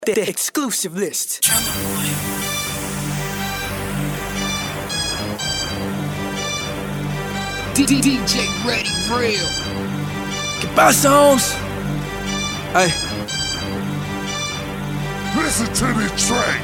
The exclusive list. DJ Ready Real. ¿Qué pasa, Holmes? Ay. Listen to this track,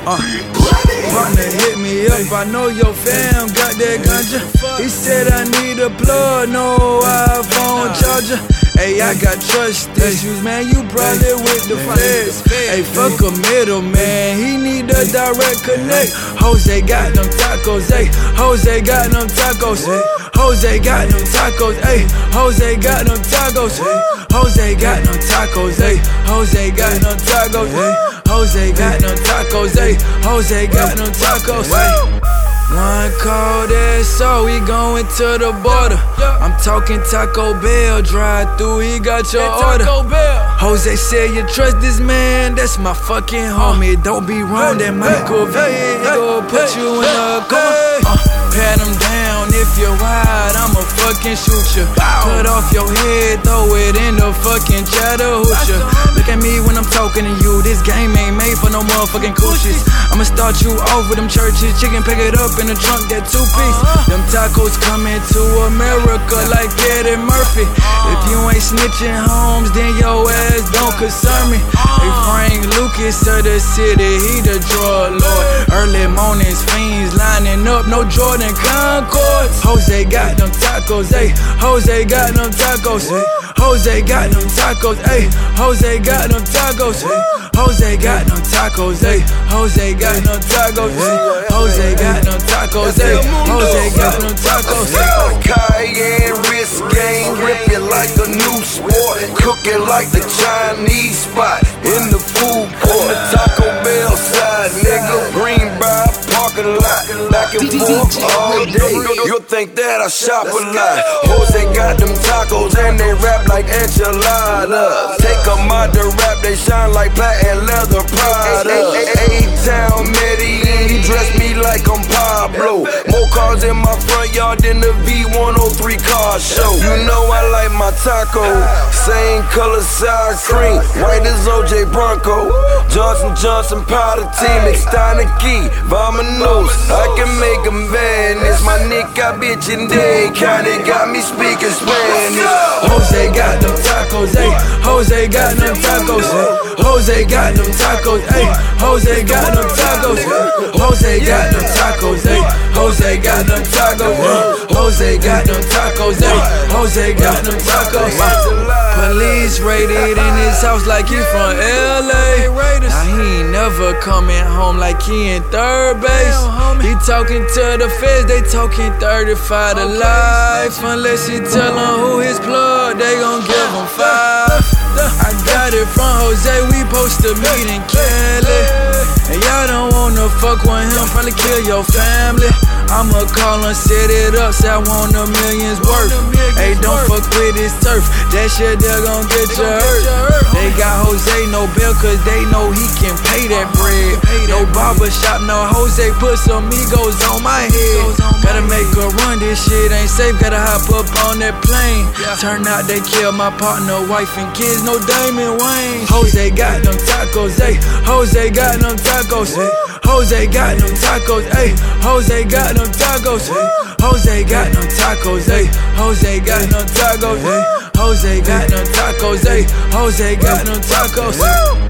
Partner hit me up, I know your fam got that ganja. He said I need a plug, no iPhone charger. Hey, I got trust issues, man, you probably with the feds. Hey, fuck a middleman, he need a direct connect. Jose got them tacos, hey, Jose got them tacos, hey. Jose got them tacos, hey, Jose got them tacos, hey. Jose got them tacos, hey, Jose got them tacos, hey. Jose got them tacos, hey, Jose got them tacos, hey. One call, that's all, we going to the border. I'm talking Taco Bell, drive through, he got your order. Jose said you trust this man, that's my fucking homie. Don't be wrong, that Michael Vigo put you in a coma. Pat him down, if you're wide, I'ma fucking shoot ya. Cut off your head, throw it in the fucking Chattahoochee. Look at me when I'm talking to you, this game ain't made for no motherfucking coochies. I'ma start you off with them churches, chicken pick it up in the trunk, that two-piece. Them tacos coming to America like Eddie Murphy. If you ain't snitching, Holmes, then your ass don't concern me. Hey, Frank Lucas of the city, he the drug lord. Early mornings, fiends lining up, no Jordan Concords. Jose got them tacos, hey, Jose got them tacos, hey. Jose got them tacos, hey, Jose got them tacos, hey. Jose got them tacos, hey, Jose got them tacos, hey. Jose got them tacos, hey, Jose got them tacos, hey. Cayenne wrist game, rip it like a new sport, cook it like the Chinese spot in the food court. The Taco Bell side, nigga, Greenbrier parking lot, back and forth all day. You'll think that I shop a lot. Jose got them tacos and they rap like enchiladas. Take them out the rap, they shine like platinum leather Prada. A-Town Medellin, he dressed me like I'm Pablo. More cars in my front yard than the V103 car show. You know I like my taco, same color sour cream, white as OJ Bronco. Johnson powder team, Extanicky, Vamonos. I can make them vanish. My nigga bitch and they kinda got me speaking Spanish. Jose got them tacos, hey, Jose got them tacos, hey. Jose got them tacos, hey, Jose got them tacos, hey. Jose got them tacos, hey, Jose got them tacos, hey. Jose got them tacos, hey, Jose got them tacos, hey. Police raided in his house like he from LA. Now he ain't never coming home like he in third base. He talking to the feds, they talking 35 to life. Unless he tell them who his plug, they gon' give him 5. I got it from Jose, we supposed to meet in Cali. And y'all don't wanna fuck with him, probably kill your family. I'ma call him, set it up, say I want the millions worth. Hey, don't fuck with his turf, that shit there gon' get you hurt. They got Jose no bill cause they know he can pay that bread. No barbershop, no Jose, put some egos on my head. Gotta make a run, this shit ain't safe, gotta hop up on that plane. Turn out they killed my partner, wife and kids, no Damon Wayne. Jose got them tacos, hey, Jose got them tacos, hey. Jose got them tacos, hey, Jose got them tacos, hey. Jose got them tacos, hey, Jose got them tacos, hey. Jose got them tacos, hey, Jose got them tacos.